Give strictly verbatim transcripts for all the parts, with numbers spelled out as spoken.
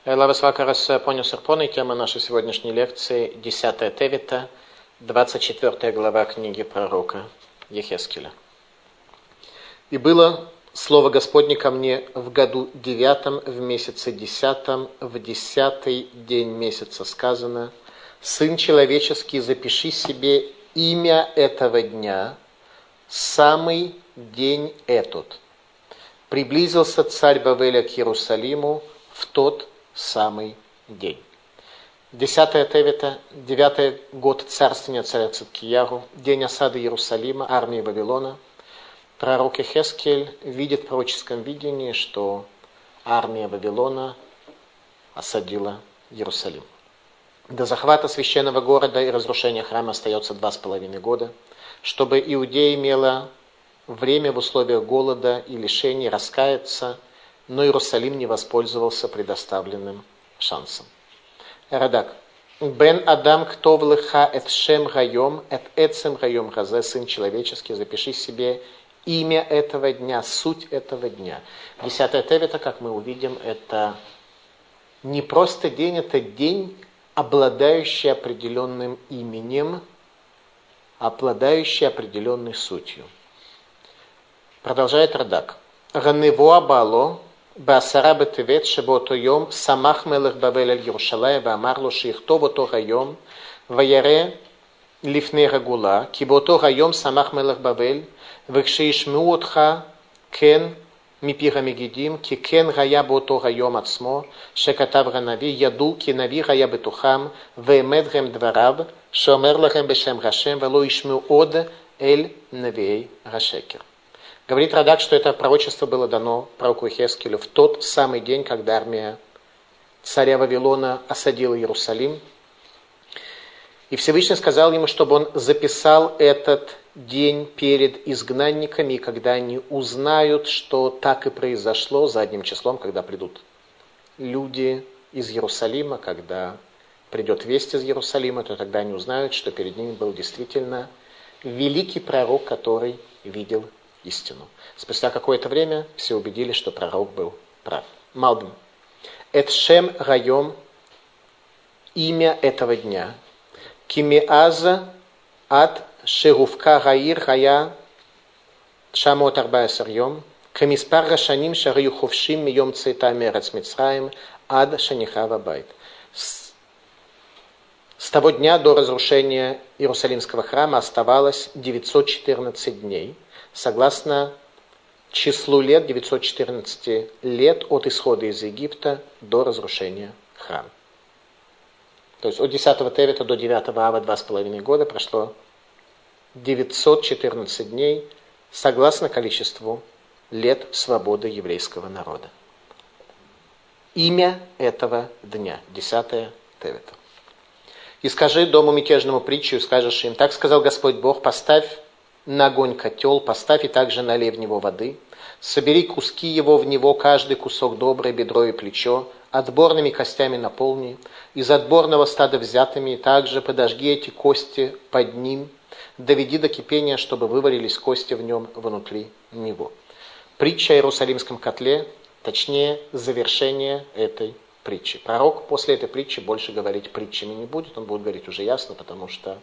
Labas vakaras, ponios ir ponai, тема нашей сегодняшней лекции десятая Тевита, двадцать четвёртая глава книги пророка Ехескеля. «И было слово Господне ко мне в году девятом, в месяце десятом, в десятый день месяца сказано: Сын человеческий, запиши себе имя этого дня, самый день этот. Приблизился царь Бавеля к Иерусалиму в тот самый день». Десятая Тевита, девятый год царствования царя Циткиягу, день осады Иерусалима, армии Вавилона. Пророк Ехескель видит в пророческом видении, что армия Вавилона осадила Иерусалим. До захвата священного города и разрушения храма остается два с половиной года, чтобы Иудея имела время в условиях голода и лишений раскаяться, но Иерусалим не воспользовался предоставленным шансом. Радак. «Бен Адам ктов леха эт шем гайом, эт эцем гайом газе, сын человеческий, запиши себе имя этого дня, суть этого дня». Десятая Тевита, как мы увидим, это не просто день, это день, обладающий определенным именем, обладающий определенной сутью. Продолжает Радак. «Ганевоа бало, בעשרה בטבת שבאותו יום שמח מלך בבל על ירושלים ואמר לו שיכתוב אותו היום וירא לפני רגולה כי באותו היום שמח מלך בבל וכשישמעו אותך כן מפי המגידים כי כן היה באותו היום עצמו שכתב הנביא ידעו כי נביא היה בתוכם ואמת הם דבריו שאומר לכם בשם השם ולא ישמעו עוד אל נביאי השקר». Говорит Радак, что это пророчество было дано пророку Ехескелю в тот самый день, когда армия царя Вавилона осадила Иерусалим. И Всевышний сказал ему, чтобы он записал этот день перед изгнанниками, и когда они узнают, что так и произошло задним числом, когда придут люди из Иерусалима, когда придет весть из Иерусалима, то тогда они узнают, что перед ними был действительно великий пророк, который видел истину. Спустя какое-то время все убедились, что пророк был прав. Малбим. Эт шем гайом, имя этого дня. Кимеаза ад шерувка гаир гая шамот арбаэсэр йом. Камиспар рашаним шарию ховшим мием цейта мерец мицраим ад шанихава байт. С того дня до разрушения Иерусалимского храма оставалось девятьсот четырнадцать дней. Согласно числу лет, девятьсот четырнадцать лет от исхода из Египта до разрушения храма. То есть от десятого Тевита до девятого Ава два с половиной года прошло девятьсот четырнадцать дней, согласно количеству лет свободы еврейского народа. Имя этого дня, десятая Тевита. «И скажи дому мятежному притчу, и скажешь им: так сказал Господь Бог, поставь на огонь котел, поставь и также налей в него воды, собери куски его в него, каждый кусок доброе, бедро и плечо, отборными костями наполни, из отборного стада взятыми, и также подожги эти кости под ним, доведи до кипения, чтобы выварились кости в нем внутри него». Притча о Иерусалимском котле, точнее, завершение этой притчи. Пророк после этой притчи больше говорить притчами не будет, он будет говорить уже ясно, потому что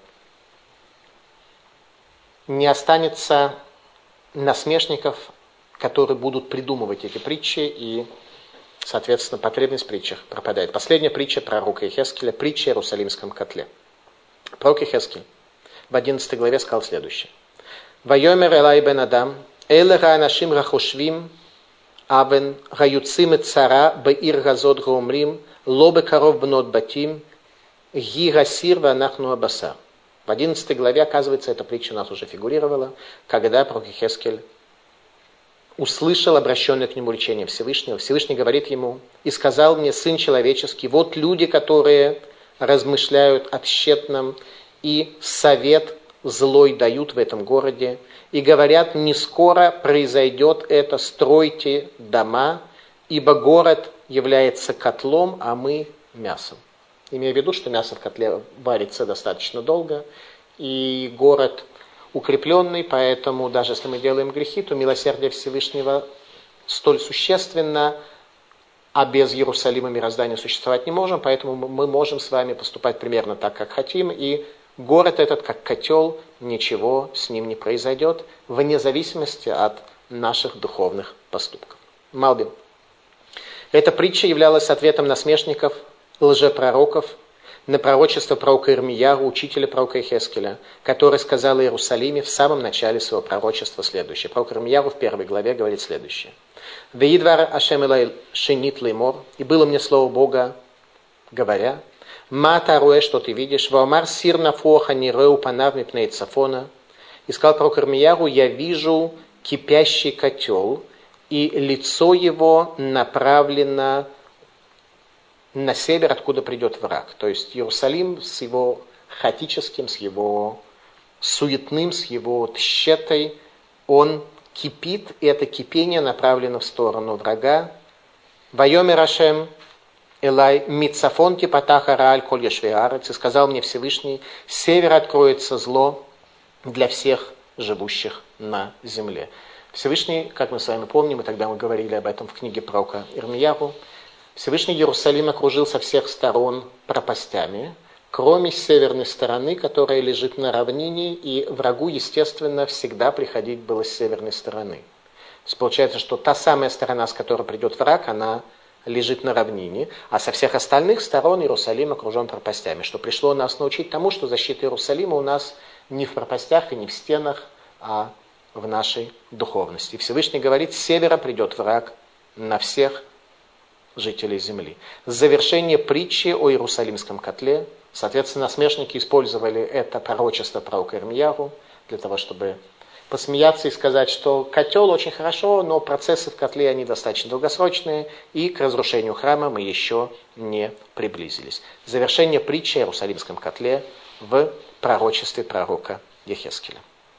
не останется насмешников, которые будут придумывать эти притчи, и, соответственно, потребность в притчах пропадает. Последняя притча пророка Ехескеля, притча о Иерусалимском котле. Пророк Ехескель в одиннадцатой главе сказал следующее. «Вайомер элай бен Адам, эле ра анашим рахошвим, авен гаюцим цара беир газот гаумрим, ло бекаров бнот батим, ги гасир ванахну абасар». В одиннадцатой главе, оказывается, эта притча у нас уже фигурировала, когда пророк Ехескель услышал обращенное к нему речение Всевышнего. Всевышний говорит ему: «И сказал мне, сын человеческий, вот люди, которые размышляют о тщетном и совет злой дают в этом городе, и говорят: не скоро произойдет это, стройте дома, ибо город является котлом, а мы мясом». Имея в виду, что мясо в котле варится достаточно долго, и город укрепленный, поэтому даже если мы делаем грехи, то милосердие Всевышнего столь существенно, а без Иерусалима мироздания существовать не можем, поэтому мы можем с вами поступать примерно так, как хотим, и город этот, как котел, ничего с ним не произойдет, вне зависимости от наших духовных поступков. Малбим. Эта притча являлась ответом насмешников, лжепророков, на пророчество пророка Ирмияру, учителя пророка Йехескеля, который сказал о Иерусалиме в самом начале своего пророчества следующее. Пророк Ирмияру в первой главе говорит следующее. «Веидвар Ашем элай шенит леймор, и было мне слово Бога, говоря, ма таруэ, что ты видишь, ваомар сир нафуаха ниреу панав мипней цафона». И сказал пророк Ирмияру, я вижу кипящий котел, и лицо его направлено на север, откуда придет враг. То есть Иерусалим с его хаотическим, с его суетным, с его тщетой, он кипит, и это кипение направлено в сторону врага. Вайомер Ашем элай мицафон типатаха рааль коль ешвей арец, и сказал мне Всевышний, с севера откроется зло для всех живущих на земле. Всевышний, как мы с вами помним, и тогда мы говорили об этом в книге пророка Ирмияру, Всевышний Иерусалим окружил со всех сторон пропастями, кроме северной стороны, которая лежит на равнине, и врагу, естественно, всегда приходить было с северной стороны. То есть получается, что та самая сторона, с которой придет враг, она лежит на равнине, а со всех остальных сторон Иерусалим окружен пропастями, что пришло нас научить тому, что защита Иерусалима у нас не в пропастях и не в стенах, а в нашей духовности. Всевышний говорит, с севера придет враг на всех жителей земли. Завершение притчи о Иерусалимском котле. Соответственно, насмешники использовали это пророчество пророка Ирмияру для того, чтобы посмеяться и сказать, что котел очень хорошо, но процессы в котле, они достаточно долгосрочные, и к разрушению храма мы еще не приблизились. Завершение притчи о Иерусалимском котле в пророчестве пророка Йехескеля.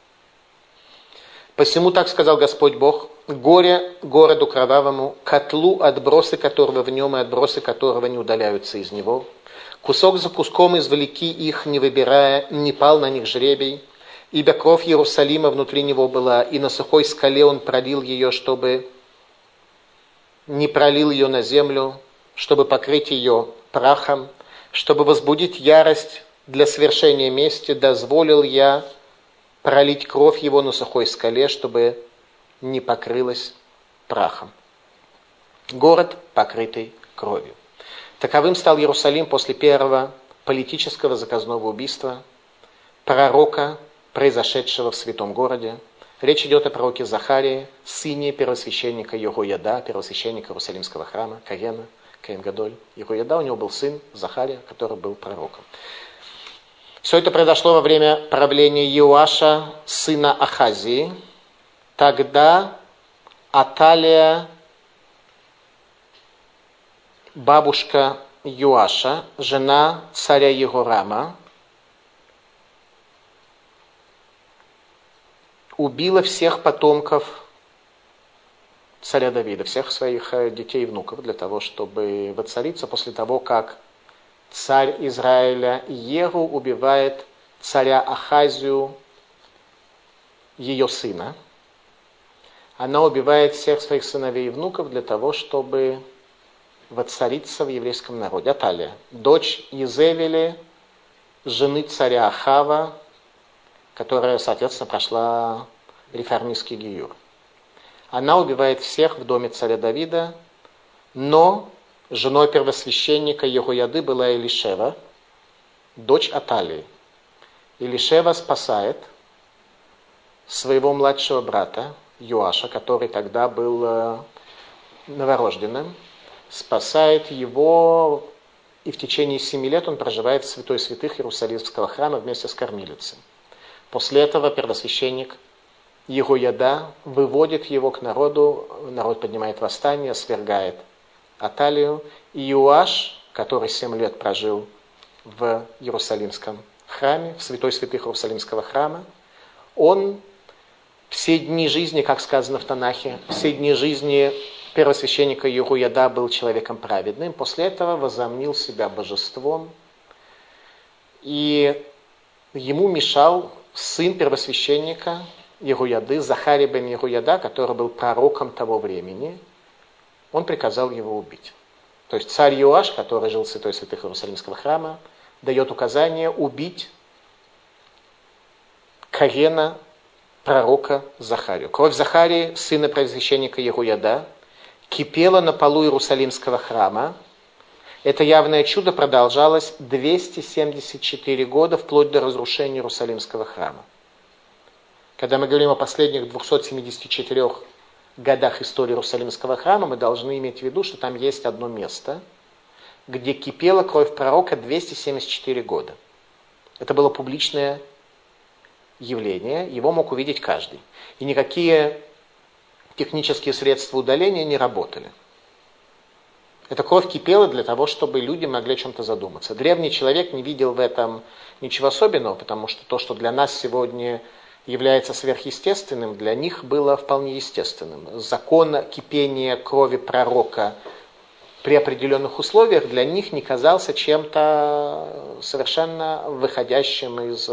«Посему так сказал Господь Бог, горе городу кровавому, котлу, отбросы которого в нем и отбросы которого не удаляются из него. Кусок за куском извлеки их, не выбирая, не пал на них жребий, ибо кровь Иерусалима внутри него была, и на сухой скале он пролил ее, чтобы не пролил ее на землю, чтобы покрыть ее прахом, чтобы возбудить ярость для свершения мести, дозволил я пролить кровь его на сухой скале, чтобы не покрылась прахом. Город, покрытый кровью. Таковым стал Иерусалим после первого политического заказного убийства пророка, произошедшего в святом городе. Речь идет о пророке Захарии, сыне первосвященника Йехояда, первосвященника Иерусалимского храма, Коэна, Коэн Гадоль. Йехояда, у него был сын Захария, который был пророком. Все это произошло во время правления Иоаша, сына Ахазии. Тогда Аталия, бабушка Иоаша, жена царя Егорама, убила всех потомков царя Давида, всех своих детей и внуков, для того, чтобы воцариться после того, как царь Израиля Иеру убивает царя Ахазию, ее сына. Она убивает всех своих сыновей и внуков для того, чтобы воцариться в еврейском народе. Аталия, дочь Изевели, жены царя Ахава, которая, соответственно, прошла реформистский гиюр. Она убивает всех в доме царя Давида, но женой первосвященника Йехояды была Элишева, дочь Аталии. Элишева спасает своего младшего брата Йоаша, который тогда был новорожденным, спасает его, и в течение семи лет он проживает в святой святых Иерусалимского храма вместе с кормилицей. После этого первосвященник Йехояда выводит его к народу, народ поднимает восстание, свергает Аталию, и Йоаш, который семь лет прожил в Иерусалимском храме, в святой святых Иерусалимского храма, он все дни жизни, как сказано в Танахе, все дни жизни первосвященника Йехояда был человеком праведным, после этого возомнил себя божеством, и ему мешал сын первосвященника Йехояды, Захария бен Йехояда, который был пророком того времени. Он приказал его убить. То есть царь Йоаш, который жил в святой святых Иерусалимского храма, дает указание убить колено пророка Захарию. Кровь Захарии, сына первосвященника Егояда, кипела на полу Иерусалимского храма. Это явное чудо продолжалось двести семьдесят четыре года, вплоть до разрушения Иерусалимского храма. Когда мы говорим о последних двухстах семидесяти четырёх годах истории Иерусалимского храма, мы должны иметь в виду, что там есть одно место, где кипела кровь пророка двести семьдесят четыре года. Это было публичное явление, его мог увидеть каждый. И никакие технические средства удаления не работали. Эта кровь кипела для того, чтобы люди могли о чем-то задуматься. Древний человек не видел в этом ничего особенного, потому что то, что для нас сегодня является сверхъестественным, для них было вполне естественным. Закон кипения крови пророка при определенных условиях для них не казался чем-то совершенно выходящим из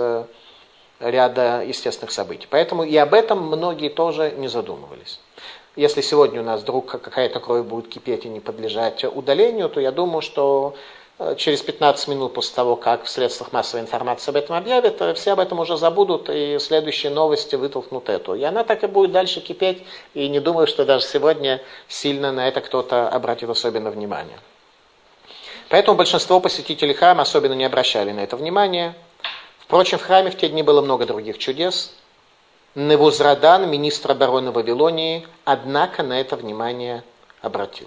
ряда естественных событий. Поэтому и об этом многие тоже не задумывались. Если сегодня у нас вдруг какая-то кровь будет кипеть и не подлежать удалению, то я думаю, что через пятнадцать минут после того, как в средствах массовой информации об этом объявят, все об этом уже забудут, и следующие новости вытолкнут эту. И она так и будет дальше кипеть, и не думаю, что даже сегодня сильно на это кто-то обратит особенно внимание. Поэтому большинство посетителей храма особенно не обращали на это внимания. Впрочем, в храме в те дни было много других чудес. Невузрадан, министр обороны Вавилонии, однако на это внимание обратил.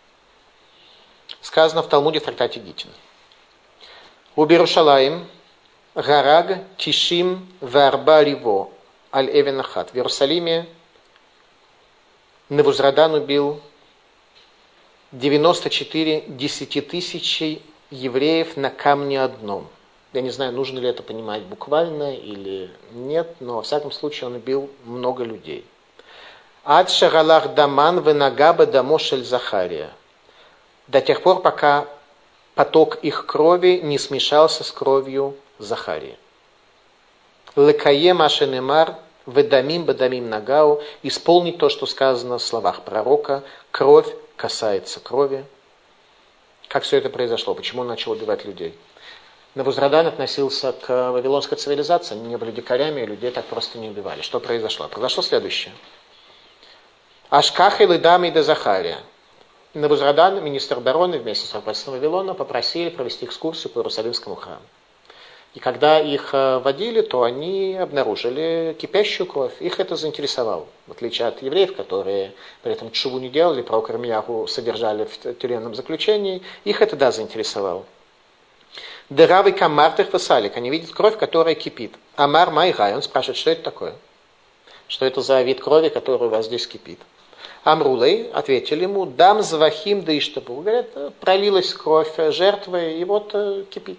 Сказано в Талмуде в трактате Гитин. У Берушалаим гараг тишим варба риво аль эвен ахат. В Иерусалиме Невузрадан убил девяносто четыре десятитысячи евреев на камне одном. Я не знаю, нужно ли это понимать буквально или нет, но во всяком случае он убил много людей. Ад шагалах даман венагаба дамошель Захария. До тех пор, пока поток их крови не смешался с кровью Захарии. Лекае машенемар ведамим бадамим нагау. Исполнить то, что сказано в словах пророка. Кровь касается крови. Как все это произошло? Почему он начал убивать людей? Невузрадан относился к вавилонской цивилизации, они не были дикарями, и людей так просто не убивали. Что произошло? Произошло следующее. Ашках и Лидам и де Захария. Невузрадан, министр обороны, вместе с руководством Вавилона попросили провести экскурсию по Иерусалимскому храму. И когда их водили, то они обнаружили кипящую кровь. Их это заинтересовало. В отличие от евреев, которые при этом тшуву не делали, пророка Ирмияху содержали в тюремном заключении, их это да заинтересовало. Деравы камартых васалик. Они видят кровь, которая кипит. Амар майгай. Он спрашивает, что это такое? Что это за вид крови, который у вас здесь кипит? Амрулей ответили ему, дам звахим да иштабу. Говорят, пролилась кровь жертвы, и вот э, кипит.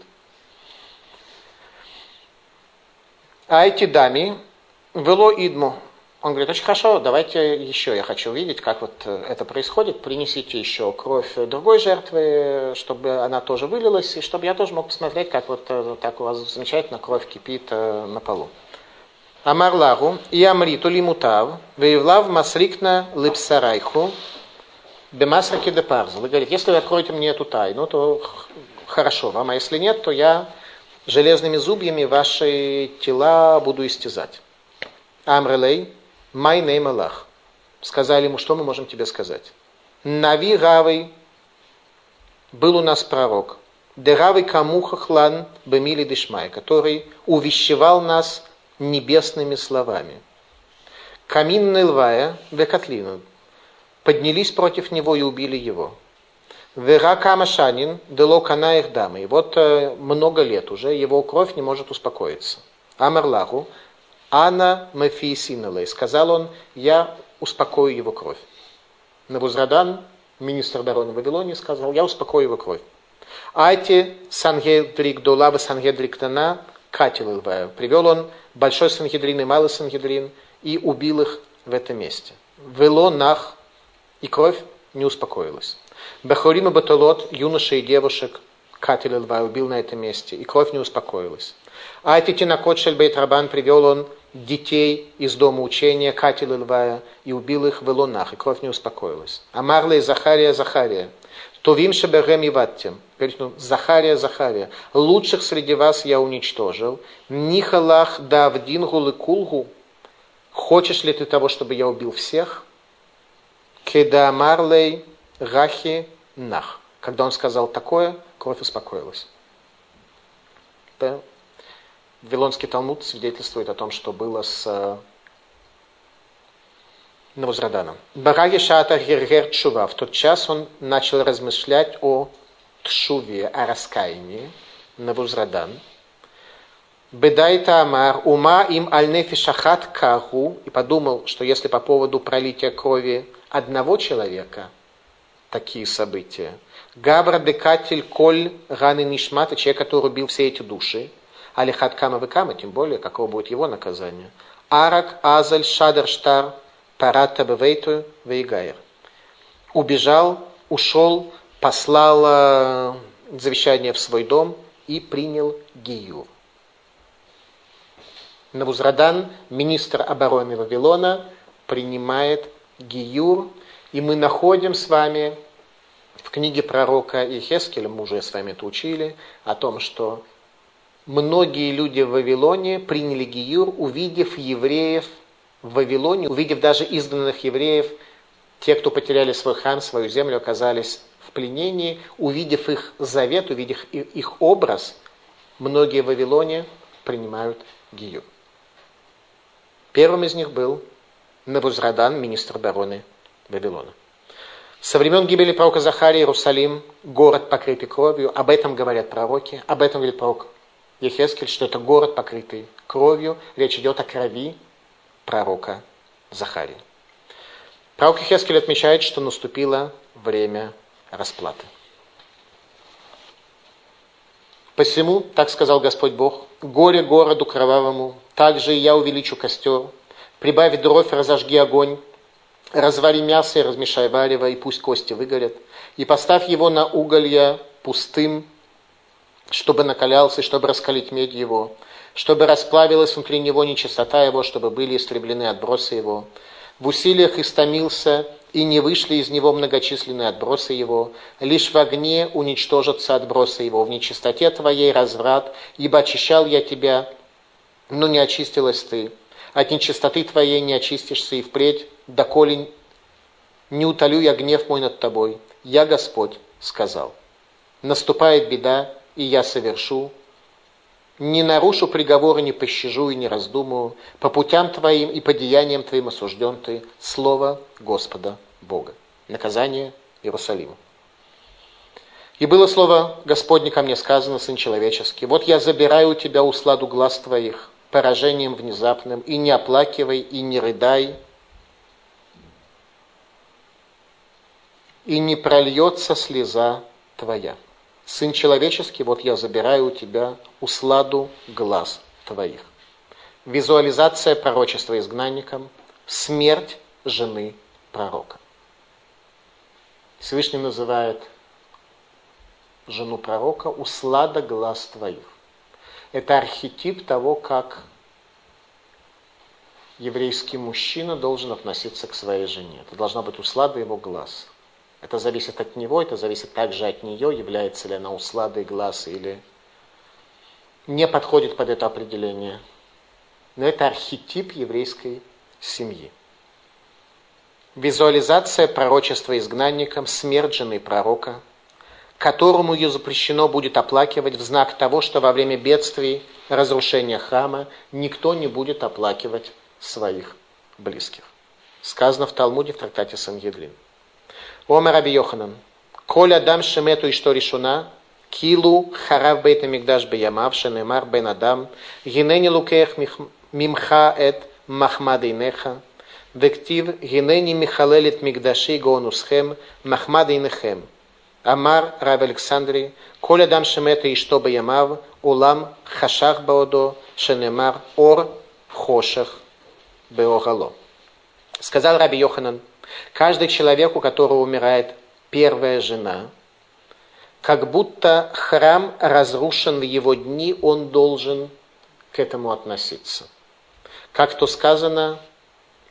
А эти дами вело идму. Он говорит, очень хорошо, давайте еще, я хочу увидеть, как вот это происходит. Принесите еще кровь другой жертвы, чтобы она тоже вылилась, и чтобы я тоже мог посмотреть, как вот так у вас замечательно кровь кипит на полу. Амар лагу, и амриту ли мутав, веевлав масрикна липсарайху, бемасраки де парзл. И говорит, если вы откроете мне эту тайну, то хорошо вам, а если нет, то я железными зубьями ваши тела буду истязать. Амрелей, май нейм Аллах. Сказали ему, что мы можем тебе сказать. Нави равый, был у нас пророк, деравый камуха хлан бемили дишмай, который увещевал нас небесными словами. Камин нылвая векатлину. Поднялись против него и убили его. Вера камашанин дело кана их дамы. И вот э, много лет уже его кровь не может успокоиться. Амарлаху, ана мафиисиналей. Сказал он, я успокою его кровь. Невузрадан, министр обороны Вавилонии, сказал, я успокою его кровь. Айти сангедрик долаба сангедрик тана катил илваю. Привел он большой сангедрин и малый сангедрин и убил их в этом месте. Вело нах, и кровь не успокоилась. Бахурим и баталот, юношей и девушек, катил илваю, убил на этом месте, и кровь не успокоилась. Айти тинакот шель бейт рабан, привел он детей из дома учения, катил илвая, и убил их в Илонах, и кровь не успокоилась. Амарлей Захария Захария. Товим шеберем и ваттем. Захария, Захария, лучших среди вас я уничтожил. Нихалах давдин гулы кулгу. Хочешь ли ты того, чтобы я убил всех? Кедаамарлей гахи нах. Когда он сказал такое, кровь успокоилась. Да. Вавилонский Талмуд свидетельствует о том, что было с Навузраданом. Бараги шата гергер тшува. В тот час он начал размышлять о тшуве, о раскаянии. Навузрадан. Бедайта амар ума им аль-нефишахат каху. И подумал, что если по поводу пролития крови одного человека такие события. Габра декатель коль раны нишмата, человек, который убил все эти души. Алихат кама векама, тем более, каково будет его наказание. Арак азаль шадр штар парат табевейту вейгайр. Убежал, ушел, послал завещание в свой дом и принял гиюр. Навузрадан, министр обороны Вавилона, принимает гиюр, и мы находим с вами в книге пророка Иехескеля, мы уже с вами это учили, о том, что многие люди в Вавилоне приняли гиюр, увидев евреев в Вавилоне, увидев даже изгнанных евреев, те, кто потеряли свой храм, свою землю, оказались в пленении, увидев их завет, увидев их образ, многие в Вавилоне принимают гиюр. Первым из них был Навузрадан, министр обороны Вавилона. Со времен гибели пророка Захарии Иерусалим, город, покрытый кровью, об этом говорят пророки, об этом говорит пророк Иехескель, что это город, покрытый кровью. Речь идет о крови пророка Захарии. Пророк Иехескель отмечает, что наступило время расплаты. Посему, так сказал Господь Бог, горе городу кровавому, также и я увеличу костер, прибавь дров, разожги огонь, развари мясо и размешай варево, и пусть кости выгорят, и поставь его на уголья пустым, чтобы накалялся, и чтобы раскалить медь его, чтобы расплавилась внутри него нечистота его, чтобы были истреблены отбросы его. В усилиях истомился, и не вышли из него многочисленные отбросы его. Лишь в огне уничтожатся отбросы его, в нечистоте твоей разврат, ибо очищал я тебя, но не очистилась ты. От нечистоты твоей не очистишься и впредь, доколе не утолю я гнев мой над тобой. Я, Господь, сказал. Наступает беда, и я совершу. Не нарушу приговора, не пощажу и не раздумаю. По путям твоим и по деяниям твоим осужден ты. Слово Господа Бога. Наказание Иерусалима. И было слово Господне ко мне сказано, Сын человеческий. Вот я забираю у тебя усладу глаз твоих, поражением внезапным, и не оплакивай, и не рыдай, и не прольется слеза твоя. Сын человеческий, вот я забираю у тебя усладу глаз твоих. Визуализация пророчества изгнанникам, смерть жены пророка. Всевышний называет жену пророка услада глаз твоих. Это архетип того, как еврейский мужчина должен относиться к своей жене. Это должна быть услада его глаз. Это зависит от него, это зависит также от нее, является ли она усладой глаз или не подходит под это определение. Но это архетип еврейской семьи. Визуализация пророчества изгнанникам, смерть жены пророка, которому ее запрещено будет оплакивать в знак того, что во время бедствий, разрушения храма никто не будет оплакивать своих близких. Сказано в Талмуде в трактате Сангедрин. Омар Раби Йоханан. Коль адам шемету ишто решуна, килу харав бейт амикдаш беямав, шенемар бен адам, гинени лукех мимха эт махмадейнеха, вектив гинени михалелит микдаши гоонусхем махмадейнехем. Амар Рав Александри, коль адам шемету ишто беямав, улам хашах баодо, шенемар ор хошах беогало. Сказал Раби Йоханан, каждый человек, у которого умирает первая жена, как будто храм разрушен в его дни, он должен к этому относиться. Как то сказано,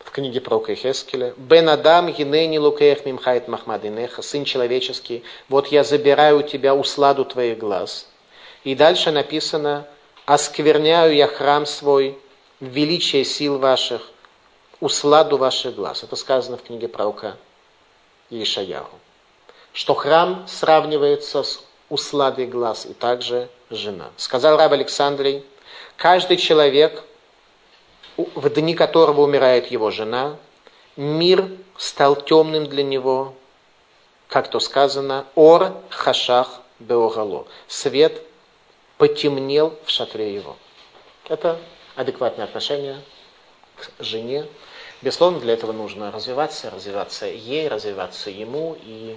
в книге пророка Йехескеля. «Бен Адам гинени лукех мимхайт махмадинеха», сын человеческий, вот я забираю у тебя усладу твоих глаз. И дальше написано: «Оскверняю я храм свой, величие сил ваших, усладу ваших глаз». Это сказано в книге пророка Иешаяху. Что храм сравнивается с усладой глаз, и также жена. Сказал рав Александрий: каждый человек, в дни которого умирает его жена, мир стал темным для него, как то сказано: «Ор хашах беогало», свет потемнел в шатре его. Это адекватное отношение к жене. Безусловно, для этого нужно развиваться, развиваться ей, развиваться ему и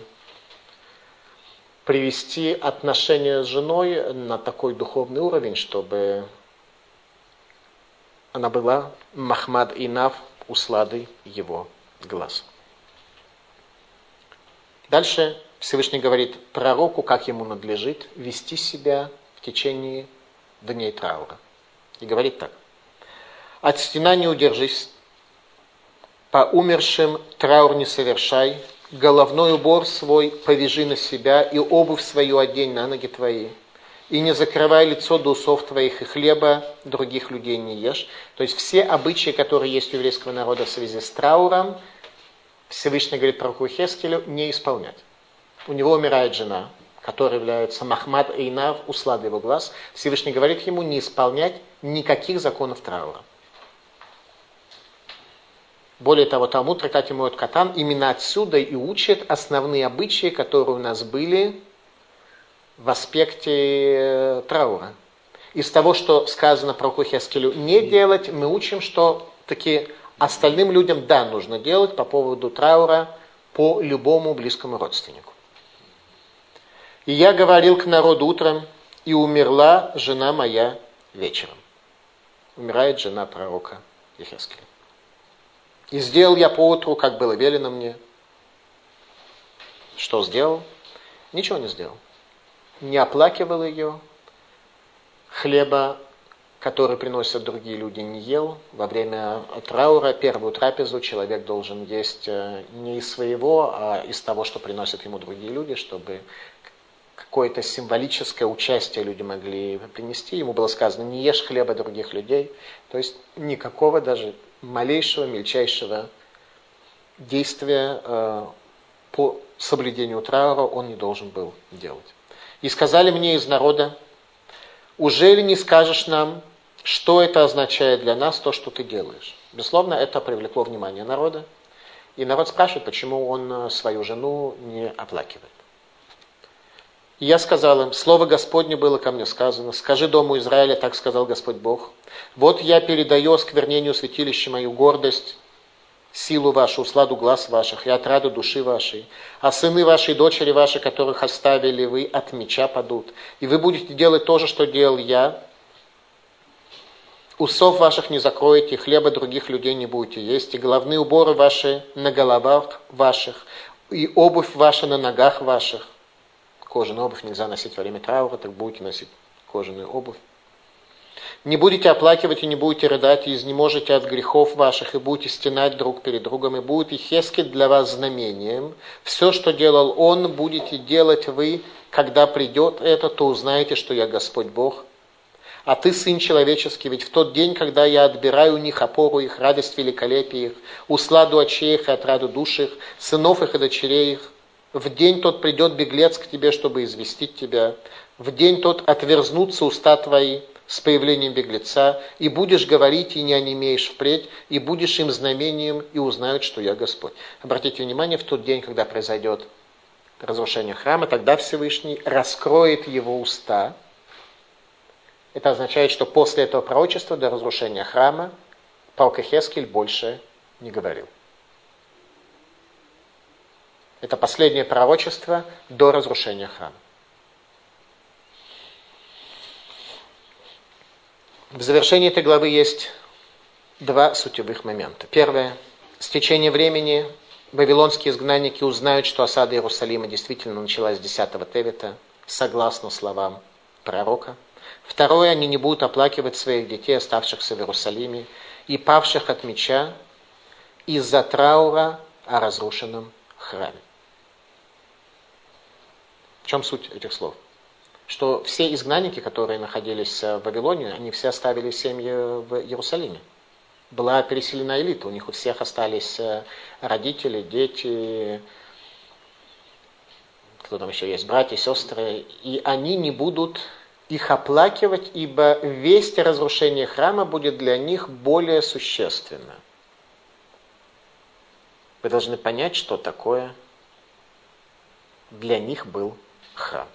привести отношения с женой на такой духовный уровень, чтобы она была махмад инав, усладой его глаз. Дальше Всевышний говорит пророку, как ему надлежит вести себя в течение дней траура. И говорит так: «От стена не удержись, по умершим траур не совершай, головной убор свой повяжи на себя, и обувь свою одень на ноги твои, и не закрывай лицо до усов твоих, и хлеба других людей не ешь». То есть все обычаи, которые есть у еврейского народа в связи с трауром, Всевышний говорит пророку Йехескелю не исполнять. У него умирает жена, которая является махмад эйнав, услада его глаз. Всевышний говорит ему не исполнять никаких законов траура. Более того, Талмуд трактате Моэд Катан именно отсюда и учит основные обычаи, которые у нас были в аспекте траура. Из того, что сказано пророку Йехескелю не делать, мы учим, что таки остальным людям да, нужно делать по поводу траура по любому близкому родственнику. «И я говорил к народу утром, и умерла жена моя вечером». Умирает жена пророка Йехескеля. «И сделал я поутру, как было велено мне». Что сделал? Ничего не сделал. Не оплакивал ее. Хлеба, который приносят другие люди, не ел. Во время траура первую трапезу человек должен есть не из своего, а из того, что приносят ему другие люди, чтобы какое-то символическое участие люди могли принести. Ему было сказано: не ешь хлеба других людей. То есть никакого даже малейшего, мельчайшего действия э, по соблюдению траура он не должен был делать. «И сказали мне из народа: уже ли не скажешь нам, что это означает для нас, то, что ты делаешь?» Безусловно, это привлекло внимание народа. И народ спрашивает, почему он свою жену не оплакивает. И я сказал им: слово Господне было ко мне сказано: скажи дому Израиля, так сказал Господь Бог: вот я передаю осквернению святилища мою гордость, силу вашу, усладу глаз ваших и отраду души вашей, а сыны ваши и дочери ваши, которых оставили вы, от меча падут. И вы будете делать то же, что делал я. Усов ваших не закроете, хлеба других людей не будете есть, и головные уборы ваши на головах ваших, и обувь ваша на ногах ваших. Кожаную обувь нельзя носить во время траура, так будете носить кожаную обувь. Не будете оплакивать и не будете рыдать, и изнеможете от грехов ваших, и будете стенать друг перед другом, и будет Йехескель для вас знамением. Все, что делал он, будете делать вы. Когда придет это, то узнаете, что я Господь Бог. А ты, сын человеческий, ведь в тот день, когда я отбираю у них опору их, радость великолепия их, усладу очей их и отраду душ их, сынов их и дочерей их, в день тот придет беглец к тебе, чтобы известить тебя. В день тот отверзнутся уста твои с появлением беглеца, и будешь говорить, и не онемеешь впредь, и будешь им знамением, и узнают, что я Господь. Обратите внимание, в тот день, когда произойдет разрушение храма, тогда Всевышний раскроет его уста. Это означает, что после этого пророчества до разрушения храма пророк Йехескель больше не говорил. Это последнее пророчество до разрушения храма. В завершении этой главы есть два сутевых момента. Первое. С течением времени вавилонские изгнанники узнают, что осада Иерусалима действительно началась с десятого Тевета, согласно словам пророка. Второе. Они не будут оплакивать своих детей, оставшихся в Иерусалиме, и павших от меча, из-за траура о разрушенном храме. В чем суть этих слов? Что все изгнанники, которые находились в Вавилоне, они все оставили семьи в Иерусалиме. Была переселена элита, у них у всех остались родители, дети, кто там еще есть, братья, сестры, и они не будут их оплакивать, ибо весть о разрушении храма будет для них более существенна. Вы должны понять, что такое для них был храм.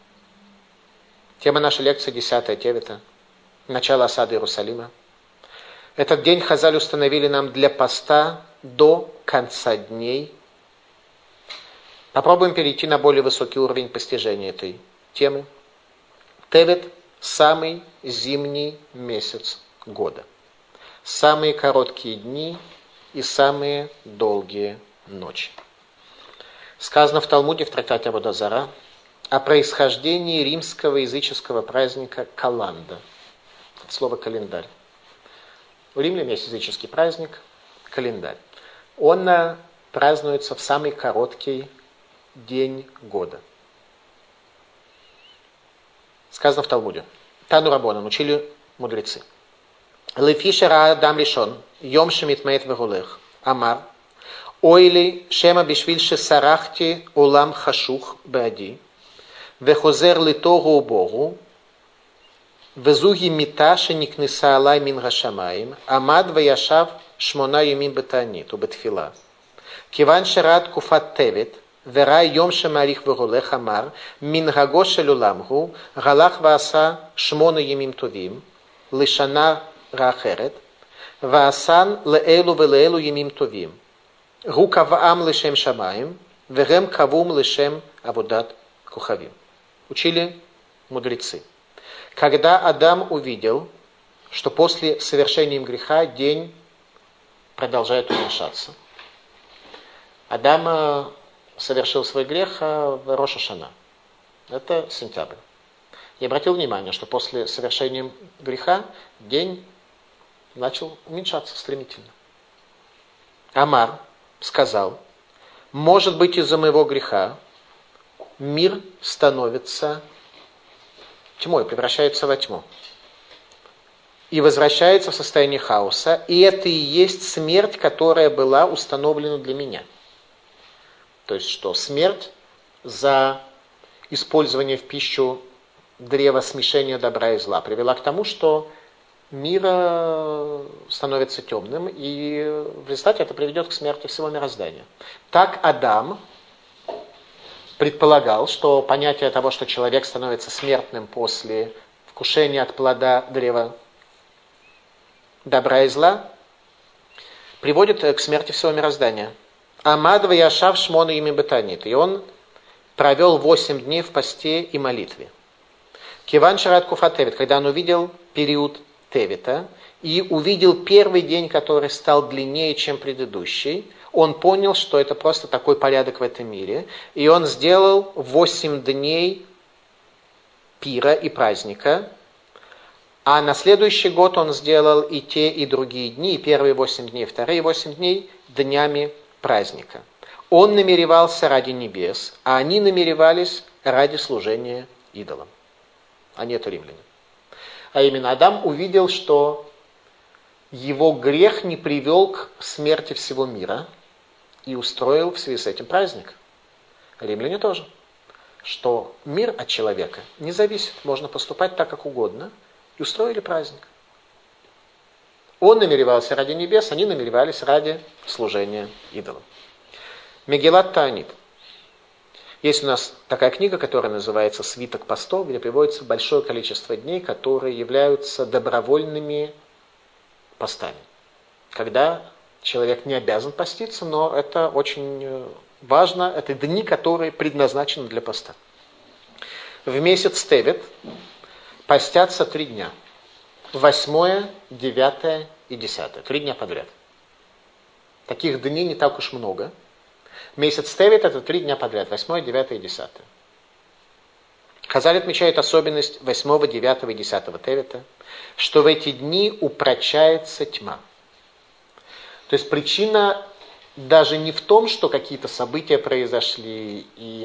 Тема нашей лекции десятая Тевета. Начало осады Иерусалима. Этот день Хазаль установили нам для поста до конца дней. Попробуем перейти на более высокий уровень постижения этой темы. Тевет – самый зимний месяц года. Самые короткие дни и самые долгие ночи. Сказано в Талмуде, в трактате Авода Зара, о происхождении римского языческого праздника Каланда. Это слово «календарь». У римлян есть языческий праздник – календарь. Он празднуется в самый короткий день года. Сказано в Талмуде. Тану Рабонан, учили мудрецы. Лефиша ра адам ришон, йом шемитмеет вегулех, амар, ойли шема бишвиль шесарахти улам хашух беади, вехозер литогу убогу, וזוהי מיתה שנכנסה עליי מן השמיים, עמד וישב שמונה ימים בתענית ובתפילה. כיוון שראה תקופת טבת, וראה יום שמאריך והולך, אמר, מנהגו של עולם הוא, הלך ועשה שמונה ימים טובים, לשנה אחרת, ועשן לאלו ולאלו ימים טובים. הוא קבעם לשם שמיים, והם קבעום לשם עבודת כוכבים. учили мудрецы. Когда Адам увидел, что после совершения им греха день продолжает уменьшаться. Адам совершил свой грех в Рош ха-Шана. Это сентябрь. И обратил внимание, что после совершения греха день начал уменьшаться стремительно. Амар сказал, может быть, из-за моего греха мир становится тьмой, превращается во тьму. И возвращается в состояние хаоса. И это и есть смерть, которая была установлена для меня. То есть, что смерть за использование в пищу древа смешения добра и зла привела к тому, что мир становится темным, и в результате это приведет к смерти всего мироздания. Так Адам предполагал, что понятие того, что человек становится смертным после вкушения от плода древа добра и зла, приводит к смерти всего мироздания. Амад ваяшав шмона ими бетанит. И он провел восемь дней в посте и молитве. Киван шарат куфа тевет, когда он увидел период Тевета и увидел первый день, который стал длиннее, чем предыдущий, он понял, что это просто такой порядок в этом мире, и он сделал восемь дней пира и праздника, а на следующий год он сделал и те, и другие дни, и первые восемь дней, и вторые восемь дней днями праздника. Он намеревался ради небес, а они намеревались ради служения идолам. Они это римляне. А именно Адам увидел, что его грех не привел к смерти всего мира и устроил в связи с этим праздник. Римляне тоже. Что мир от человека не зависит, можно поступать так, как угодно, и устроили праздник. Он намеревался ради небес, они намеревались ради служения идолам. Мегилат Таанит. Есть у нас такая книга, которая называется «Свиток постов», где приводится большое количество дней, которые являются добровольными постами. Когда человек не обязан поститься, но это очень важно, это дни, которые предназначены для поста. В месяц Тевет постятся три дня. Восьмое, девятое и десятое. Три дня подряд. Таких дней не так уж много. Месяц Тевет это три дня подряд. Восьмое, девятое и десятое. Хазаль отмечает особенность восьмого, девятого и десятого Тевета, что в эти дни упрочается тьма. То есть причина даже не в том, что какие-то события произошли, и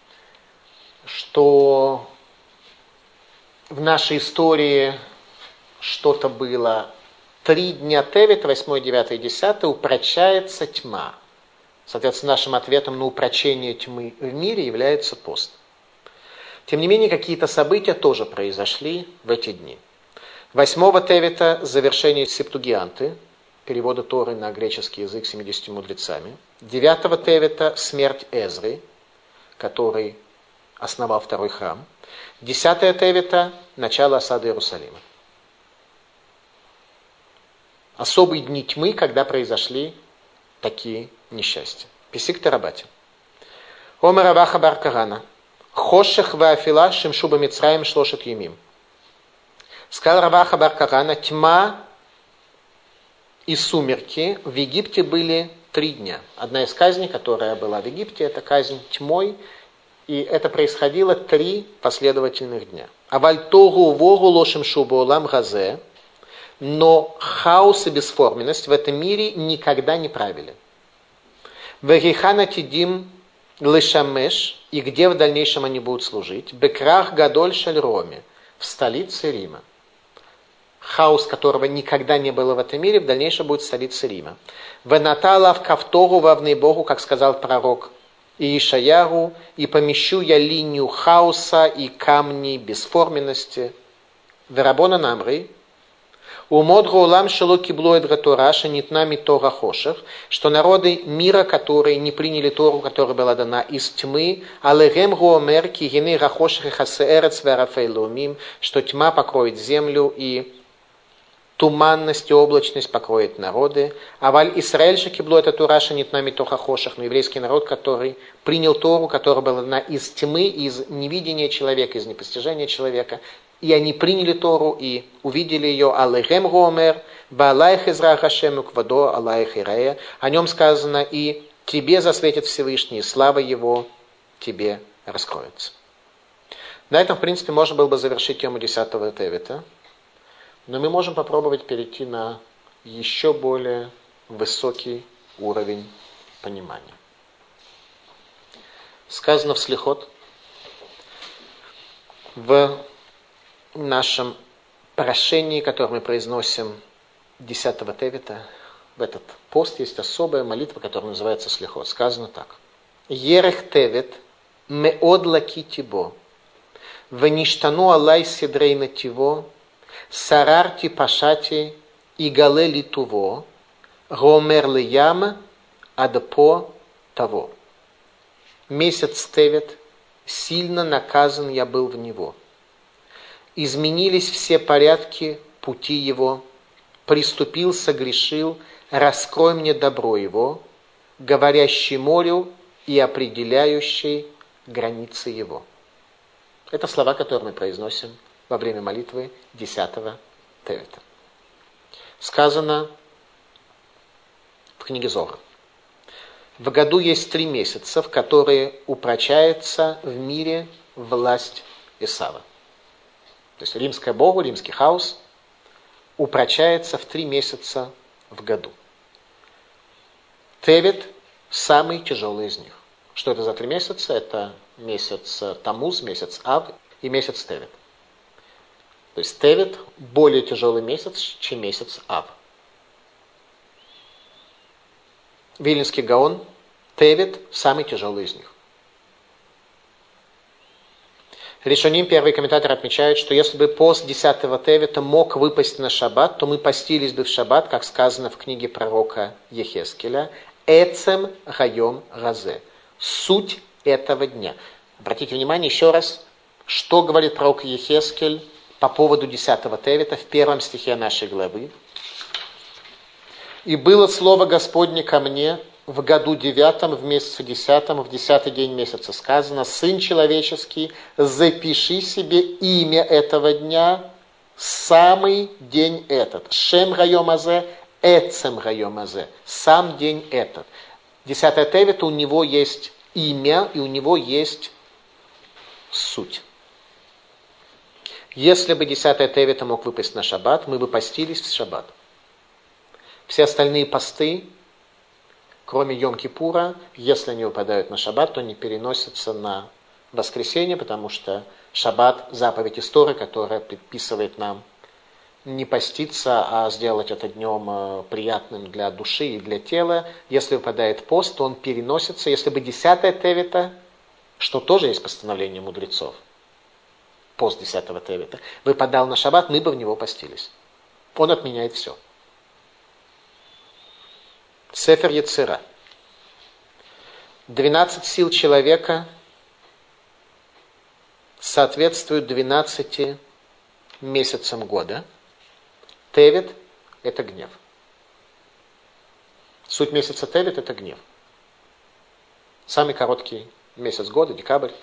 что в нашей истории что-то было. Три дня Тевет, восьмой, девятый, десятый, упрочается тьма. Соответственно, нашим ответом на упрочение тьмы в мире является пост. Тем не менее, какие-то события тоже произошли в эти дни. Восьмого Тевета завершение Септугианты, перевода Торы на греческий язык семидесятью мудрецами. Девятого Тевета смерть Эзры, который основал второй храм. Десятое Тевета начало осады Иерусалима. Особые дни тьмы, когда произошли такие несчастья. Песик Тарабати. Омер Аваха бар Карана. Хошех вафила шимшуба мицраим шлошет юмим. Сказал Раваха бар Карана, тьма и сумерки в Египте были три дня. Одна из казней, которая была в Египте, это казнь тьмой, и это происходило три последовательных дня. Аваль тогу вору лошим шубу олам газе, но хаос и бесформенность в этом мире никогда не правили. Вегихана тидим лешамеш, и где в дальнейшем они будут служить? Бекрах гадоль шальроме, в столице Рима. Хаос, которого никогда не было в этом мире, в дальнейшем будет столица Рима. Венатала в кавтору вавны Богу, как сказал пророк Иишаяру, и помещу я линию хаоса и камни бесформенности. Верабона намры. Умодгу улам шелоки блоид гатураша нитнами тора хошев, что народы мира, которые не приняли Тору, которая была дана из тьмы, алегем гуомер кигины рахошев и хасеэрец варафейлумим, что тьма покроет землю и туманность и облачность покроет народы. Аваль Исраэль шекибло это тураша нитнами тоха хошев, но еврейский народ, который принял Тору, которая была дана из тьмы, из невидения человека, из непостижения человека, и они приняли Тору и увидели ее. Алейхем гомер, валайх изра хашему квадо, алайх ирея. О нем сказано, и тебе засветит Всевышний, и слава его тебе раскроется. На этом, в принципе, можно было бы завершить тему десятого Тевета. Но мы можем попробовать перейти на еще более высокий уровень понимания. Сказано в Слихот, в нашем прошении, которое мы произносим десятого Тевета, в этот пост есть особая молитва, которая называется Слихот. Сказано так. Ерех Тевет меод лакити бо, веништану алай седрей нативо, сарарти пашати и гале литуво, гомер лияма адпо того. Месяц Тевет, сильно наказан я был в него. Изменились все порядки пути его, приступил, согрешил, раскрой мне добро его, говорящий морю и определяющий границы его. Это слова, которые мы произносим во время молитвы десятого Тевета. Сказано в книге Зоар. В году есть три месяца, в которые упрочается в мире власть Исава. То есть римское богу, римский хаос упрочается в три месяца в году. Тевет самый тяжелый из них. Что это за три месяца? Это месяц Тамуз, месяц Ав и месяц Тевет. То есть Тевет более тяжелый месяц, чем месяц Ав. Вильнинский Гаон, Тевет самый тяжелый из них. Решоним, первый комментатор, отмечает, что если бы пост десятого Тевета мог выпасть на шаббат, то мы постились бы в шаббат, как сказано в книге пророка Ехескеля, «Эцем гайом газе» – суть этого дня. Обратите внимание еще раз, что говорит пророк Ехескель по поводу десятого Тевета в первом стихе нашей главы. «И было слово Господне ко мне в году девятом, в месяце десятом, в десятый день месяца сказано: Сын человеческий, запиши себе имя этого дня, самый день этот. Шем гайом азе, эцем гайом азе, сам день этот». Десятое Тевет, у него есть имя, и у него есть суть. Если бы десятое Тевета мог выпасть на шаббат, мы бы постились в шаббат. Все остальные посты, кроме Йом-Кипура, если они выпадают на шаббат, то не переносятся на воскресенье, потому что шаббат – заповедь из Торы, которая предписывает нам не поститься, а сделать это днем приятным для души и для тела. Если выпадает пост, то он переносится. Если бы десятое Тевита, что тоже есть постановление мудрецов, пост десятого Тевита, выпадал на шаббат, мы бы в него постились. Он отменяет все. Сефер Йецира. двенадцать сил человека соответствуют двенадцати месяцам года. Тевит – это гнев. Суть месяца Тевит – это гнев. Самый короткий месяц года, декабрь.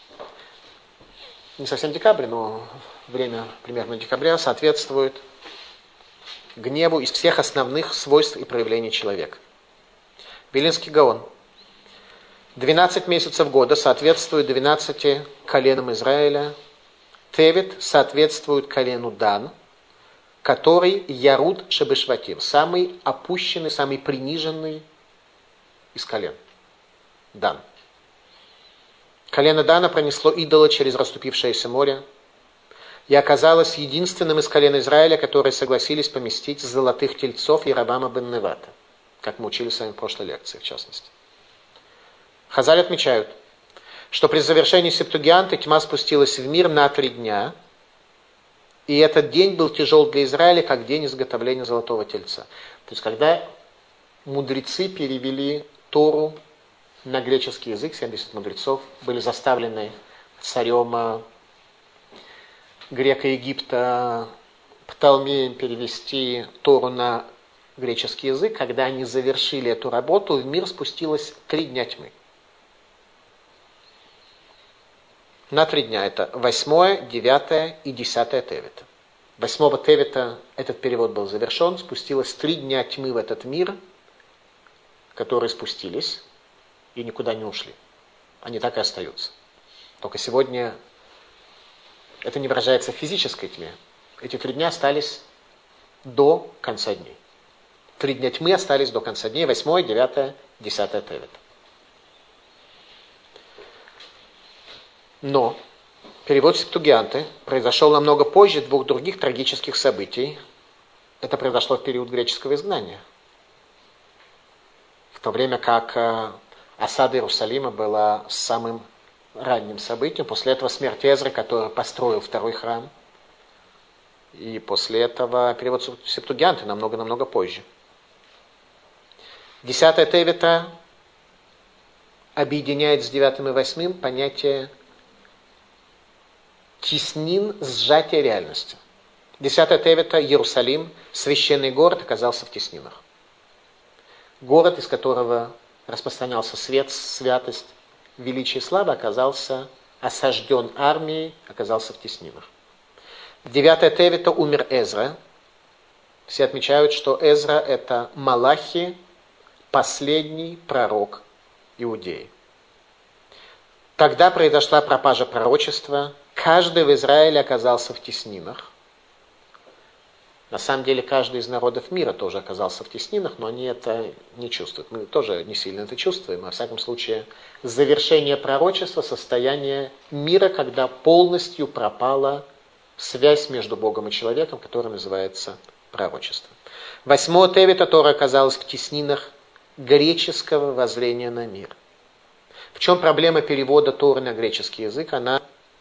Не совсем декабрь, но время примерно декабря соответствует гневу из всех основных свойств и проявлений человека. Вилинский Гаон. двенадцать месяцев года соответствуют двенадцати коленам Израиля. Тевит соответствует колену Дан, который Яруд Шебешватим, самый опущенный, самый приниженный из колен. Дан. Колено Дана пронесло идола через расступившееся море и оказалось единственным из колен Израиля, которые согласились поместить золотых тельцов Яровама бен Невата, как мы учили с вами в прошлой лекции, в частности. Хазаль отмечают, что при завершении Септугианты тьма спустилась в мир на три дня, и этот день был тяжел для Израиля, как день изготовления золотого тельца. То есть, когда мудрецы перевели Тору на греческий язык, семьдесят мудрецов были заставлены царем Грека Египта Птолмеем перевести Тору на греческий язык. Когда они завершили эту работу, в мир спустилось три дня тьмы. На три дня. Это восьмое, девятое и десятое Тевита. Восьмого Тевита этот перевод был завершен. Спустилось три дня тьмы в этот мир, которые спустились и никуда не ушли. Они так и остаются. Только сегодня это не выражается в физической тьме. Эти три дня остались до конца дней. Три дня тьмы остались до конца дней. Восьмое, девятое, десятое Тевита. Но перевод Септугианты произошел намного позже двух других трагических событий. Это произошло в период греческого изгнания. В то время как осада Иерусалима была самым ранним событием. После этого смерть Эзры, который построил второй храм. И после этого перевод Септугианты намного-намного позже. Десятое Тевита объединяет с девятым и восьмым понятие теснин сжатия реальности. Десятое Тевита, Иерусалим, священный город, оказался в теснинах. Город, из которого распространялся свет, святость, величие и слава, оказался осажден армией, оказался в теснинах. Девятое Тевита умер Эзра. Все отмечают, что Эзра – это Малахи, последний пророк Иудеи. Тогда произошла пропажа пророчества. Каждый в Израиле оказался в теснинах. На самом деле, каждый из народов мира тоже оказался в теснинах, но они это не чувствуют. Мы тоже не сильно это чувствуем. Во всяком случае, завершение пророчества – состояние мира, когда полностью пропала связь между Богом и человеком, которая называется пророчеством. Восьмого Тевита Тора оказалась в теснинах греческого воззрения на мир. В чем проблема перевода Торы на греческий язык? Она,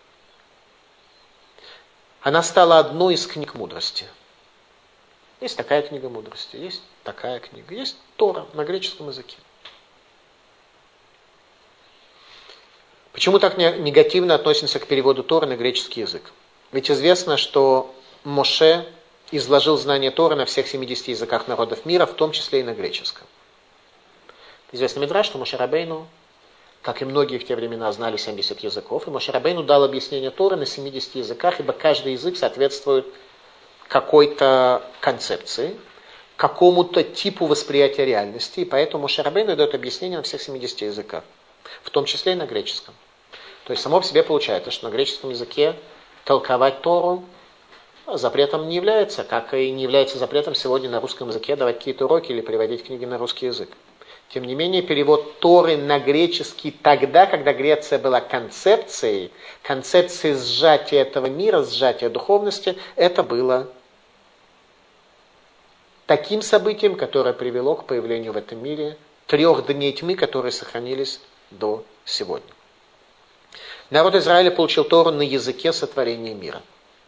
она стала одной из книг мудрости. Есть такая книга мудрости, есть такая книга, есть Тора на греческом языке. Почему так негативно относимся к переводу Торы на греческий язык? Ведь известно, что Моше изложил знания Торы на всех семидесяти языках народов мира, в том числе и на греческом. Известный мидраш, что Моше Рабейну, как и многие в те времена, знали семьдесят языков, и Моше Рабейну дал объяснение Торы на семидесяти языках, ибо каждый язык соответствует какой-то концепции, какому-то типу восприятия реальности, и поэтому Моше Рабейну дает объяснение на всех семидесяти языках, в том числе и на греческом. То есть само по себе получается, что на греческом языке толковать Тору запретом не является, как и не является запретом сегодня на русском языке давать какие-то уроки или переводить книги на русский язык. Тем не менее, перевод Торы на греческий тогда, когда Греция была концепцией, концепцией сжатия этого мира, сжатия духовности, это было таким событием, которое привело к появлению в этом мире трех дней тьмы, которые сохранились до сегодня. Народ Израиля получил Тору на языке сотворения мира.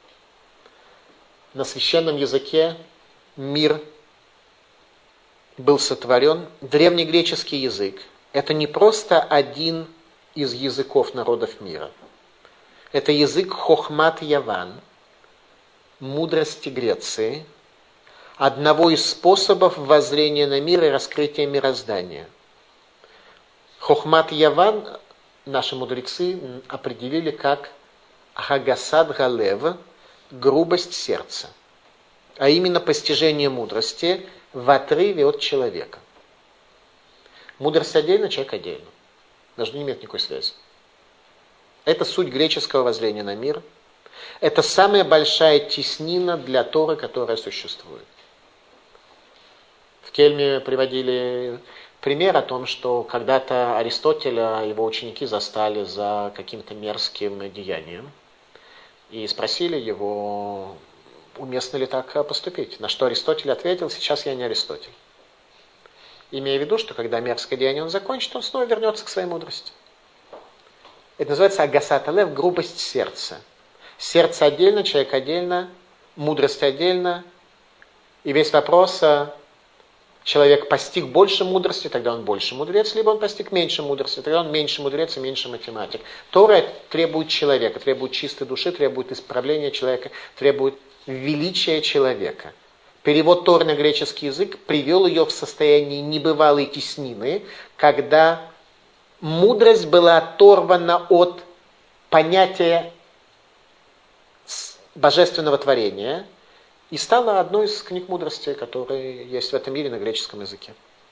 На священном языке мир был сотворен. Древнегреческий язык – это не просто один из языков народов мира. Это язык хохмат Яван, мудрости Греции, одного из способов воззрения на мир и раскрытия мироздания. Хохмат Яван наши мудрецы определили как хагасад галев, грубость сердца, а именно постижение мудрости в отрыве от человека. Мудрость отдельно, человек отдельно. Между ними нет никакой связи. Это суть греческого воззрения на мир. Это самая большая теснина для Торы, которая существует. В Кельме приводили пример о том, что когда-то Аристотеля его ученики застали за каким-то мерзким деянием и спросили его, уместно ли так поступить. На что Аристотель ответил: сейчас я не Аристотель. Имея в виду, что когда мерзкое деяние он закончит, он снова вернется к своей мудрости. Это называется агасат алев, грубость сердца. Сердце отдельно, человек отдельно, мудрость отдельно. И весь вопрос: человек постиг больше мудрости, тогда он больше мудрец, либо он постиг меньше мудрости, тогда он меньше мудрец и меньше математик. Тора требует человека, требует чистой души, требует исправления человека, требует величия человека. Перевод Торы на греческий язык привел ее в состояние небывалой теснины, когда мудрость была оторвана от понятия божественного творения и стала одной из книг мудрости, которые есть в этом мире на греческом языке.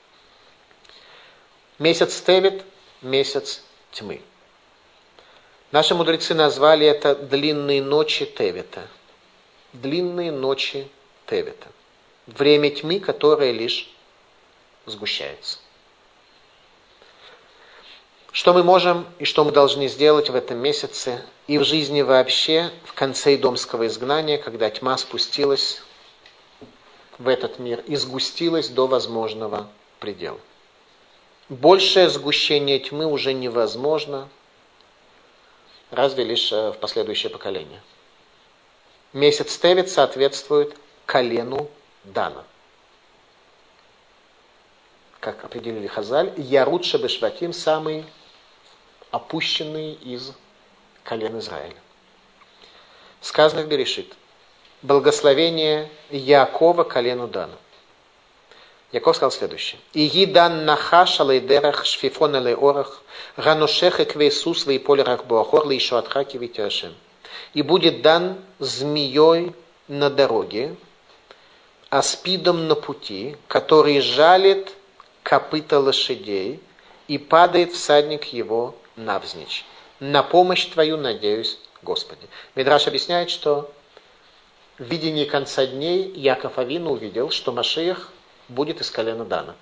Месяц Тевет – месяц тьмы. Наши мудрецы назвали это длинные ночи Тевета. Длинные ночи Тевета. Время тьмы, которое лишь сгущается. Что мы можем и что мы должны сделать в этом месяце и в жизни вообще в конце идомского изгнания, когда тьма спустилась в этот мир и сгустилась до возможного предела. Большее сгущение тьмы уже невозможно, разве лишь в последующее поколение. Месяц Тевет соответствует колену Дана. Как определили Хазаль, Ярут Шебешватим, самый опущенный из колен Израиля. Сказано в Берешит: благословение Яакова колену Дана. Яков сказал следующее: «Иги дан нахаш алейдерах шфифон алейорах ганошех эквейсус вейполерах буахор лейшуатха кивитяшем». И будет дан змеей на дороге, аспидом на пути, который жалит копыта лошадей, и падает всадник его навзничь. На помощь твою надеюсь, Господи. Мидраш объясняет, что в видении конца дней Яков Авину увидел, что Машиах будет из колена Дана.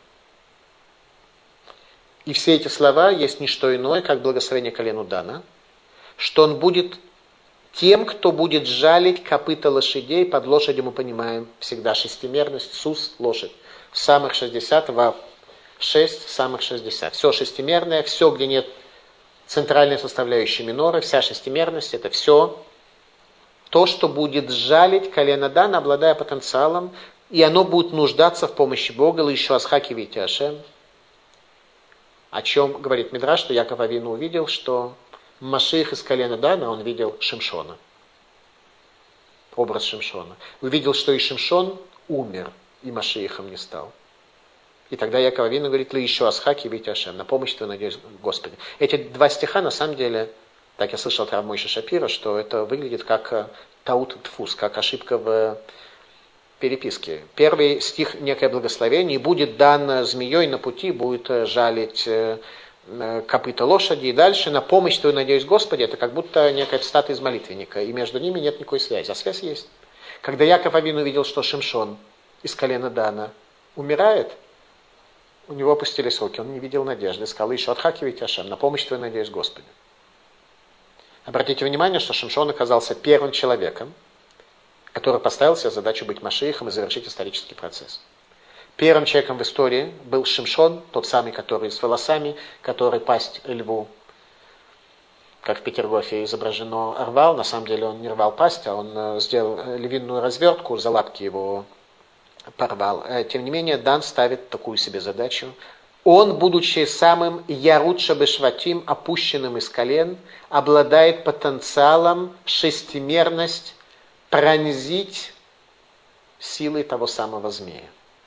И все эти слова есть не что иное, как благословение колену Дана, что он будет тем, кто будет жалить копыта лошадей. Под лошадью мы понимаем всегда шестимерность, сус, лошадь. В самых шестьдесят, в шесть, в самых шестьдесят. Все шестимерное, все, где нет центральной составляющей миноры, вся шестимерность, это все то, что будет жалить колено Дана, обладая потенциалом, и оно будет нуждаться в помощи Бога, еще асхаки витяшем. О чем говорит Мидраш, что Яков Авину увидел, что Машиах из колена Дана, он видел Шимшона. Образ Шимшона. Увидел, что и Шимшон умер, и Машиахом не стал. И тогда Яков Авину говорит: «Лы еще асхаки витяшем». На помощь ты надеюсь, Господи. Эти два стиха, на самом деле, так я слышал от Рав Мойши Шапира, что это выглядит как таут тфус, как ошибка в переписке. Первый стих – некое благословение, и будет дан змеей на пути, будет жалить копыта лошади, и дальше на помощь твою надеюсь, Господи, это как будто некая цитата из молитвенника, и между ними нет никакой связи, а связь есть. Когда Яков Авину увидел, что Шимшон из колена Дана умирает, у него опустились руки, он не видел надежды, сказал: еще отхакивайте Ашем, на помощь твою надеюсь, Господи. Обратите внимание, что Шимшон оказался первым человеком, который поставил себе задачу быть Машиихом и завершить исторический процесс. Первым человеком в истории был Шимшон, тот самый, который с волосами, который пасть льву, как в Петергофе изображено, рвал. На самом деле он не рвал пасть, а он сделал львиную развертку, за лапки его порвал. Тем не менее, Дан ставит такую себе задачу. Он, будучи самым Ярут Шабешватим, опущенным из колен, обладает потенциалом шестимерность пронзить силой того самого змея.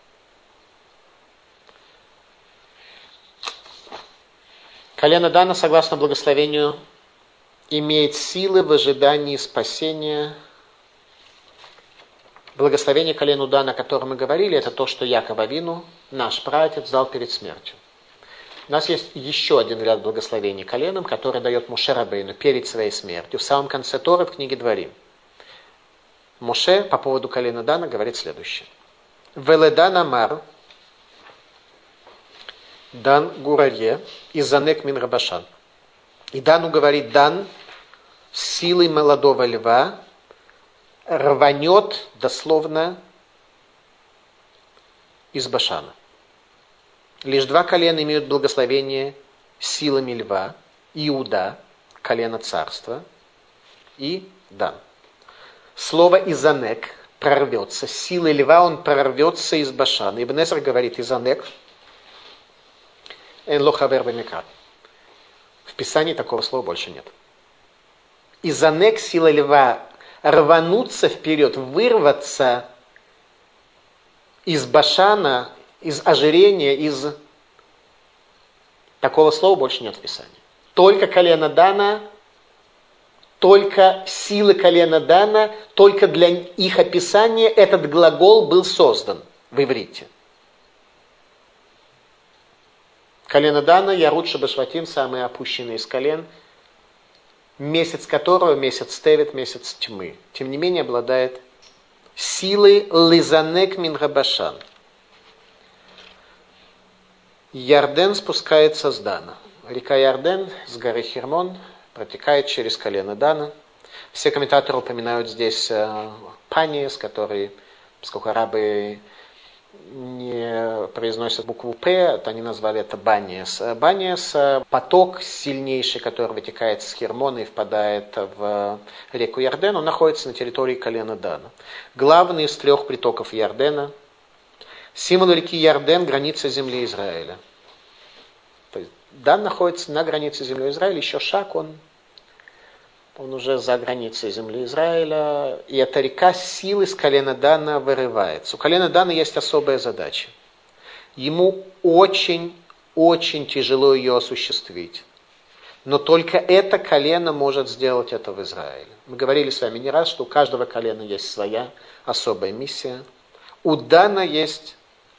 Колено Дана, согласно благословению, имеет силы в ожидании спасения. Благословение колену Дана, о котором мы говорили, это то, что Яков Авину, наш праотец, дал перед смертью. У нас есть еще один ряд благословений коленом, который дает Моше Рабейну перед своей смертью. В самом конце Торы, в книге Дворим. Моше по поводу колена Дана говорит следующее. Веледан амар Дан Гурарье из Занек Мин Рабашан. И Дану говорит: Дан с силой молодого льва рванет дословно из Башана. Лишь два колена имеют благословение силами льва: Иуда, колено царства, и Дан. Слово «изанек» прорвется. Силой льва он прорвется из Башана. Ибн Эзра говорит: «Изанек» эн ло хавер бемикра. В Писании такого слова больше нет. «Изанек» — сила льва, рвануться вперед, вырваться из Башана, из ожирения, из... Такого слова больше нет в Писании. Только колено Дана, только силы колена Дана, только для их описания этот глагол был создан в иврите. Колено Дана, Ярут Шабашватим, самые опущенные из колен, месяц которого месяц Тевет, месяц тьмы. Тем не менее, обладает силой Лизанек Мин Рабашан. Ярден спускается с Дана. Река Ярден с горы Хермон протекает через колено Дана. Все комментаторы упоминают здесь э, Паниес, который, поскольку арабы не произносят букву П, то они назвали это Баниес. Баниес – поток сильнейший, который вытекает с Хермона и впадает в реку Ярден. Он находится на территории колена Дана. Главный из трех притоков Ярдена. Символ реки Ярден – граница земли Израиля. То есть Дан находится на границе земли Израиля, еще шаг, он, он уже за границей земли Израиля. И эта река силы с колена Дана вырывается. У колена Дана есть особая задача. Ему очень-очень тяжело ее осуществить. Но только это колено может сделать это в Израиле. Мы говорили с вами не раз, что у каждого колена есть своя особая миссия. У Дана есть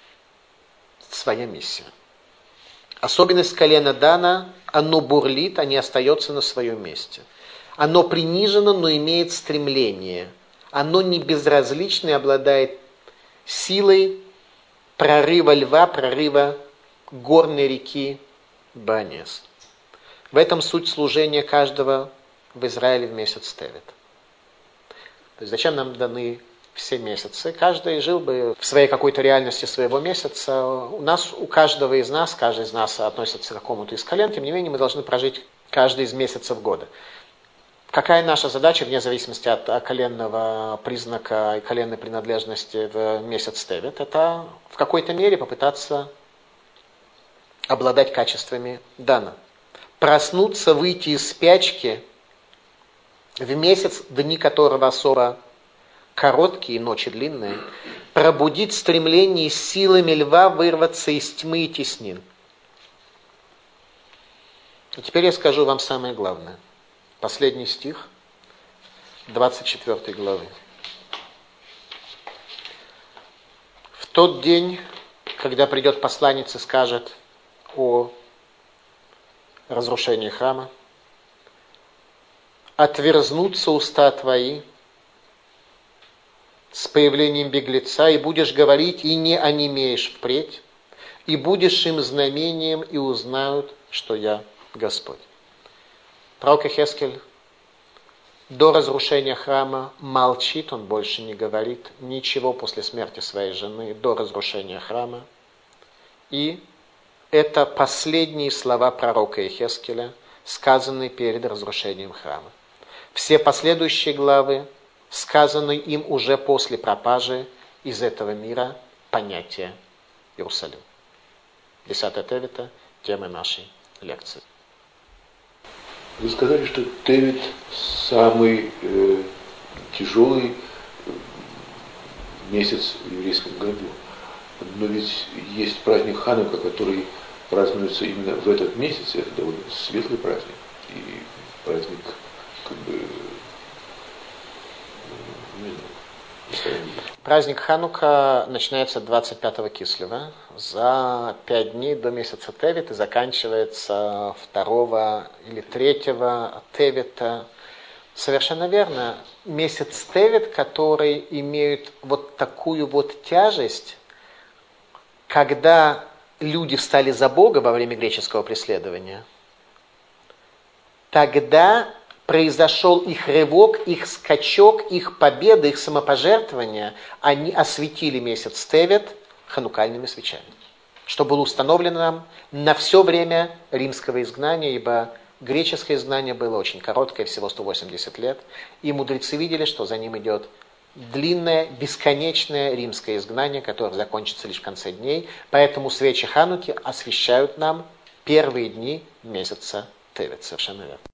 своя миссия. Особенность колена Дана, оно бурлит, а не остается на своем месте. Оно принижено, но имеет стремление. Оно не безразлично и обладает силой прорыва льва, прорыва горной реки Баниес. В этом суть служения каждого в Израиле в месяц Тевет. То есть зачем нам даны все месяцы? Каждый жил бы в своей какой-то реальности своего месяца. У нас, у каждого из нас, каждый из нас относится к какому-то из колен, тем не менее мы должны прожить каждый из месяцев года. Какая наша задача, вне зависимости от коленного признака и коленной принадлежности в месяц Тевет? Это в какой-то мере попытаться обладать качествами Дана. Проснуться, выйти из спячки в месяц, дни которого особо короткие, ночи длинные, пробудить стремление силами льва вырваться из тьмы и теснин. И теперь я скажу вам самое главное. Последний стих двадцать четвёртой главы. В тот день, когда придет посланец и скажет о разрушении храма, отверзнутся уста твои, с появлением беглеца, и будешь говорить, и не онемеешь впредь, и будешь им знамением, и узнают, что я Господь. Пророк Йехескель до разрушения храма молчит, он больше не говорит ничего после смерти своей жены, до разрушения храма. И это последние слова пророка Йехескеля, сказанные перед разрушением храма. Все последующие главы сказаны им уже после пропажи из этого мира понятия Иерусалим. Десятая Тевита, тема нашей лекции. Вы сказали, что Тевит самый э, тяжелый месяц в еврейском году. Но ведь есть праздник Ханука, который празднуется именно в этот месяц. Это довольно светлый праздник. И праздник, как бы, праздник Ханука начинается двадцать пятого Кислева, за пять дней до месяца Тевит, и заканчивается второго или третьего Тевита. Совершенно верно. Месяц Тевит, который имеет вот такую вот тяжесть, когда люди встали за Бога во время греческого преследования, тогда произошел их рывок, их скачок, их победа, их самопожертвование. Они осветили месяц Тевит ханукальными свечами, что было установлено нам на все время римского изгнания, ибо греческое изгнание было очень короткое, всего сто восемьдесят лет, и мудрецы видели, что за ним идет длинное, бесконечное римское изгнание, которое закончится лишь в конце дней. Поэтому свечи Хануки освещают нам первые дни месяца Тевит. Совершенно верно.